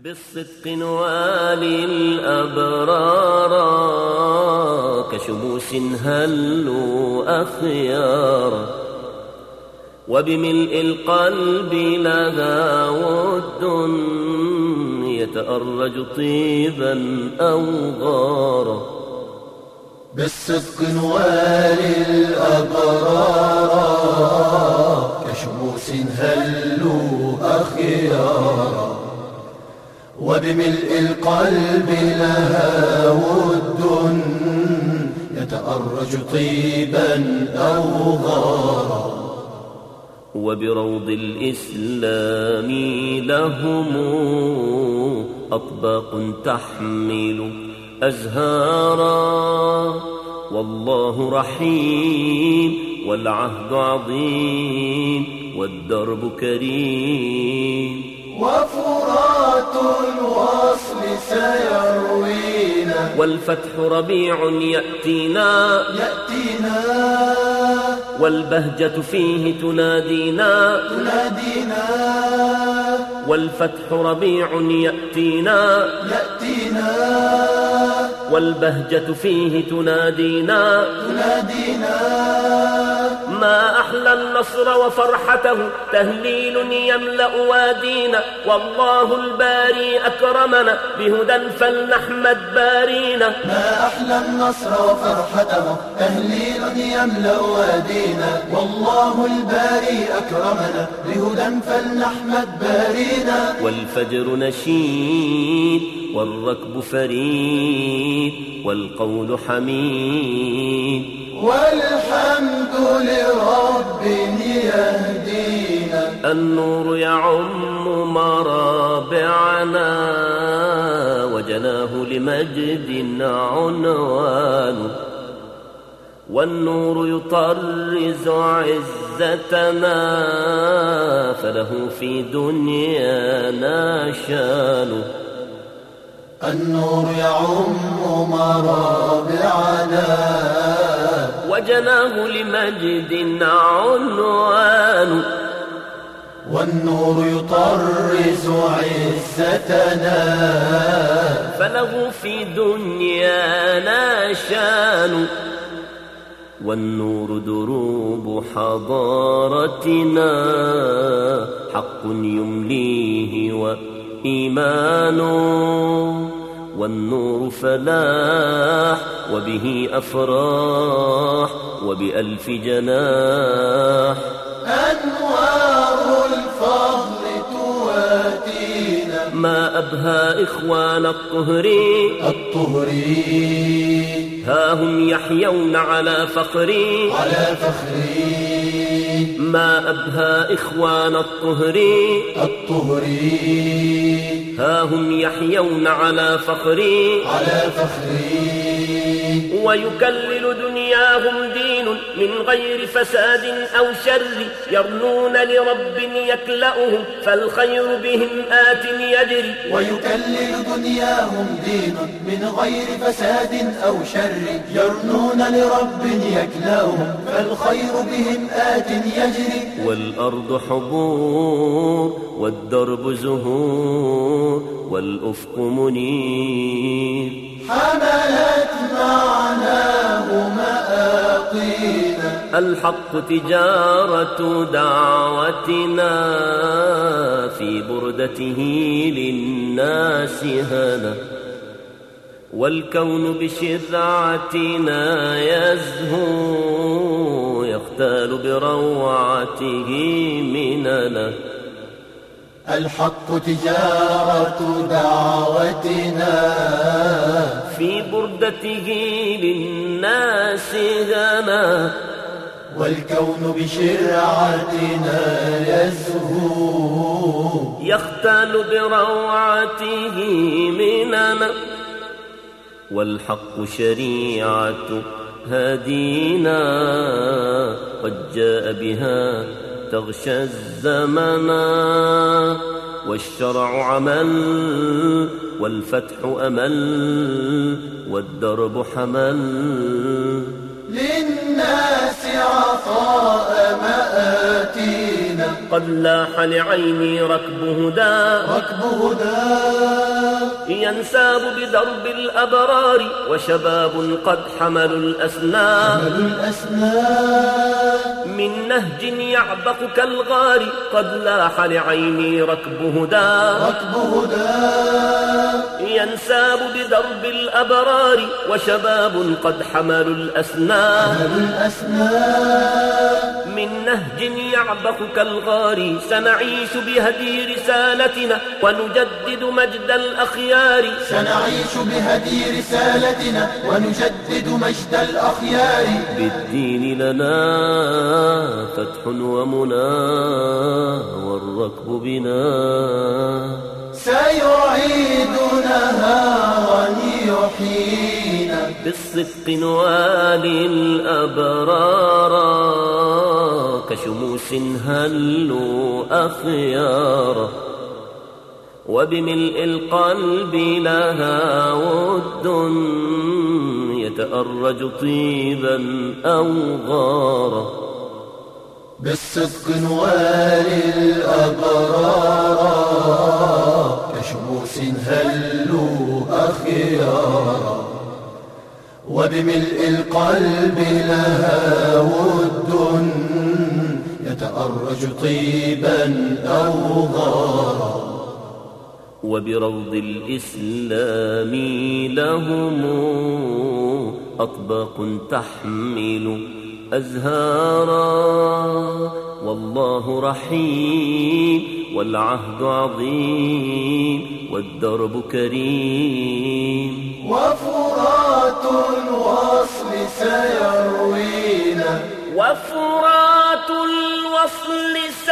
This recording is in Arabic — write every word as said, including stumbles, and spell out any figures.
بالصدق نوالي الأبرار كشموس هلوا أخيارا، وبملء القلب لها ود يتأرج طيبا أو غارا. بالصدق نوالي الأبرار كشموس هلوا أخيارا، وبملء القلب لها ود يتأرج طيبا أو غارا. وبروض الإسلام لهم أطباق تحمل أزهارا، والله رحيم والعهد عظيم والدرب كريم. وفرات الوصل سيروينا، والفتح ربيع يأتينا يأتينا، والبهجة فيه تنادينا تنادينا. والفتح ربيع يأتينا يأتينا، والبهجة فيه تنادينا تنادينا. ما أحلى النصر وفرحته تهليل يملأ وادينا، والله الباري أكرمنا بهدى فلنحمد بارينا. ما أحلى النصر وفرحته تهليل يملأ وادينا، والله الباري أكرمنا بهدى فلنحمد بارينا. والفجر نشيد والركب فريد والقول حميد، والحمد لرب يهدينا. النور يعم مرابعنا وجناه لمجد عنوان، والنور يطرز عزتنا فله في دنيانا شان. النور يعم مرابعنا وجناه لمجد عنوان، والنور يطرز عزتنا فله في دنيانا شان. والنور دروب حضارتنا حق يمليه وإيمان، والنور فلاح وبه أفراح وبألف جناح. أنوار الفضل تواتينا، ما أبهى إخوان الطهري الطهري، ها هم يحيون على فخري على فخري. ما أبهى إخوان الطهري الطهري، ها هم يحيون على فخري على فخري. ويكلل دنياهم دين من غير فساد أو شر، يرنون لرب يكلأهم فالخير بهم آت يجري. ويكلل دنياهم دين من غير فساد أو شر، يرنون لرب يكلأهم فالخير بهم آت يجري. والأرض حبور والدرب زهور والأفق منير، حملت معناه مآقينا. الحق تجارة دعوتنا في بردته للناس هنا، والكون بشرعتنا يزهو يختال بروعته مننا. الحق تجارة دعوتنا في بردته للناس هنا، والكون بشرعتنا يزهو يختال بروعته مننا. والحق شريعة هدينا قد جاء بها تغشى الزمن، والشرع عمل والفتح أمل والدرب حمل. للناس عفا العطاء مآتينا. قد لاح لعيني ركب هدى ركب هدى ينساب بدرب الأبرار، وشباب قد حملوا الأسنام حملوا الأسنام من نهج يعبق كالغار. قد لاح لعيني ركب هدى ركب هدى ينساب بدرب الأبرار، وشباب قد حملوا الأسنام حملوا الأسنام من نهج يعبق كالغار. سنعيش بهدي رسالتنا ونجدد مجد الأخيار. سنعيش بهدي رسالتنا ونجدد مجد الأخيار. بالدين لنا فتح ومنى والركب بنا سيعيدنا ويحيينا. بالصدق نوالي الأبرار كشموس هلوا أخيارا. وبملء القلب لها ود يتأرج طيبا أو غارا. بالصدق نوالي الأبرار كشموس هلوا أخيارا. وبملء القلب لها ود يتأرج طيبا أو غارا. وبروض الإسلام لهم أطباق تحمل أزهارا. والله رحيم والعهد عظيم والدرب كريم. وفرات الوصل سيروينا وفرات الوصل